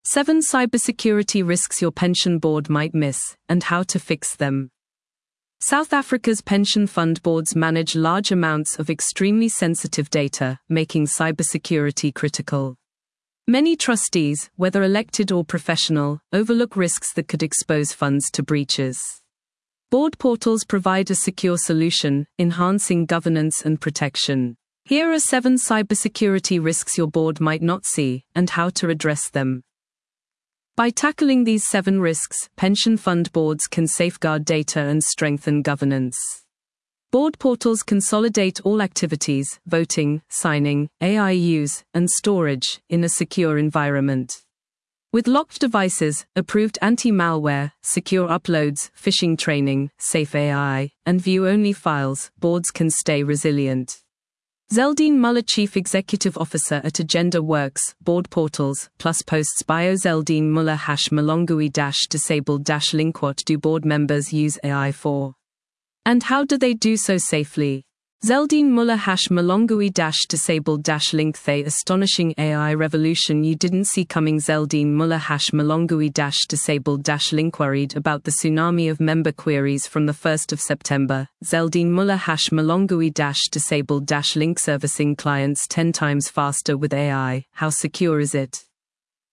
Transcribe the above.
7 cybersecurity risks your pension board might miss, and how to fix them. South Africa's pension fund boards manage large amounts of extremely sensitive data, making cybersecurity critical. Many trustees, whether elected or professional, overlook risks that could expose funds to breaches. Board portals provide a secure solution, enhancing governance and protection. Here are 7 cybersecurity risks your board might not see, and how to address them. By tackling these 7 risks, pension fund boards can safeguard data and strengthen governance. Board portals consolidate all activities, voting, signing, AI use, and storage, in a secure environment. With locked devices, approved anti-malware, secure uploads, phishing training, safe AI, and view-only files, boards can stay resilient. Zeldine Muller, Chief Executive Officer at Agenda Works, Board Portals, plus posts bio Zeldine Muller #Malongui disabled link. What do board members use AI for? And how do they do so safely? Zeldine Muller #Malongui disabled link. The astonishing AI revolution you didn't see coming. Zeldine Muller #Malongui disabled link. Worried about the tsunami of member queries from the 1st of September. Zeldine Muller #Malongui disabled link. Servicing clients 10 times faster with AI. How secure is it?